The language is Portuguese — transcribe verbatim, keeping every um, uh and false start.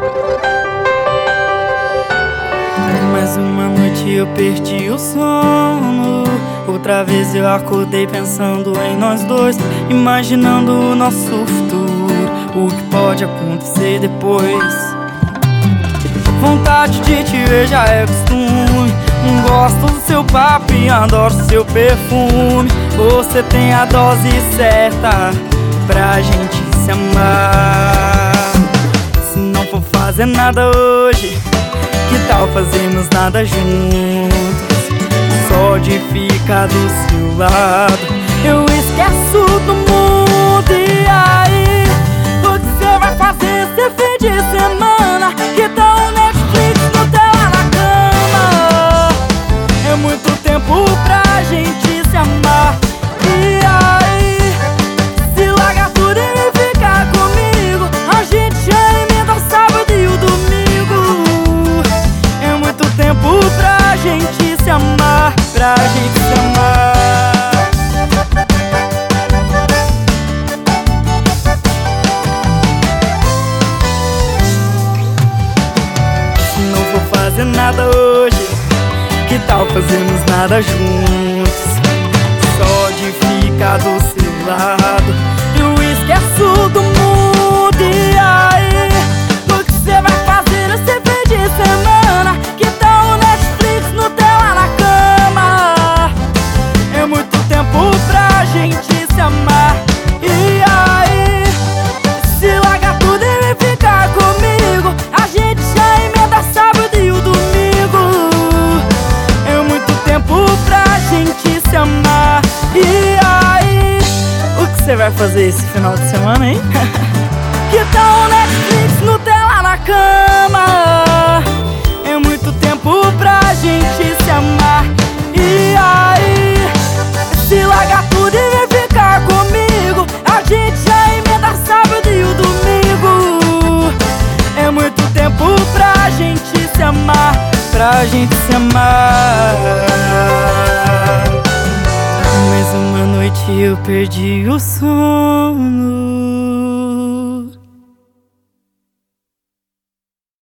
Mais uma noite eu perdi o sono. Outra vez eu acordei pensando em nós dois, imaginando o nosso futuro, o que pode acontecer depois. Vontade de te ver já é costume. Gosto do seu papo e adoro seu perfume. Você tem a dose certa pra gente se amar. Se não for fazer nada hoje, que tal fazermos nada juntos? Só de ficar do seu lado eu esqueço do mundo. E aí, o que você vai fazer esse fim de semana? Que tal um Netflix, Nutella na cama? É muito tempo pra gente se amar. E aí, se largar tudo e ficar comigo, a gente já emenda o sábado e o domingo. É muito tempo pra gente se amar, pra gente se amar. Se não for fazer nada hoje, que tal fazermos nada juntos? Só de ficar do seu lado eu esqueço do mundo. E aí, o que você vai fazer esse fim de semana? Que tal um Netflix, Nutella na cama? É muito tempo pra gente se amar. E aí, se largar tudo e ficar comigo, a gente já emenda sábado e o domingo. É muito tempo pra gente se amar. E aí, o que você vai fazer esse final de semana, hein? Que tal um Netflix, Nutella na cama? É muito tempo pra gente se amar. E aí, se largar tudo e ficar comigo, a gente já emenda sábado e o domingo. É muito tempo pra gente se amar, pra gente se amar. Mais uma noite eu perdi o sono.